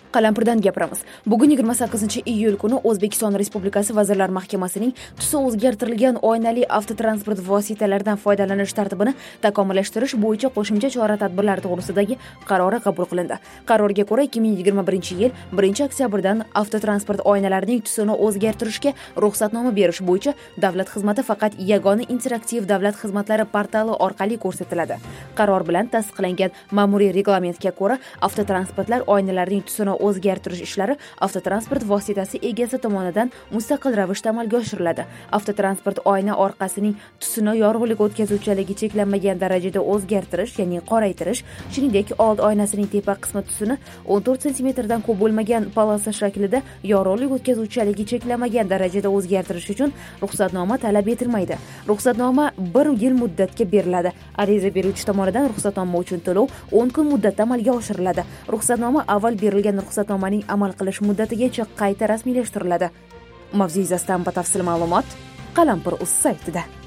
Qalampirdan gapiramiz. Bugun 28-iyul kuni O'zbekiston Respublikasi Vazirlar Mahkamasining tusi o'zgartirilgan oynali avtotransport vositalaridan foydalanish tartibini takomillashtirish bo'yicha qo'shimcha chora-tadbirlar to'g'risidagi qarori qabul qilindi. Qarorga ko'ra 2021-yil 1-oktyabrdan avtotransport oynalarining tusini o'zgartirishga ruxsatnoma berish bo'yicha davlat xizmati faqat yagona interaktiv davlat xizmatlari portali orqali ko'rsatiladi. Qaror bilan tasdiqlangan ma'muriy reglamentga ko'ra avtotransportlar oynalarining tusini o'zgartirish ishlari avtotransport vositasi egasi tomonidan mustaqil ravishda amalga oshiriladi. Avtotransport oyna orqasining tusini yorug'lik o'tkazuvchanligi cheklanmagan darajada o'zgartirish, ya'ni qoraytirish, shuningdek old oynasining tepa qismi tusini 14 sm dan ko'p bo'lmagan polosa shaklida yorug'lik o'tkazuvchanligi cheklanmagan darajada o'zgartirish uchun ruxsatnoma talab etilmaydi. Ruxsatnoma 1 yil muddatga beriladi. Ariza beruvchi tomonidan ruxsatnoma uchun to'lov 10 kun muddatda amalga oshiriladi. Ruxsatnoma avval berilgan ruxsatnomaning amal qilish muddatigacha qayta rasmiylashtiriladi. Mavzu yuzasidan batafsil ma'lumot Qalampir.uz saytida.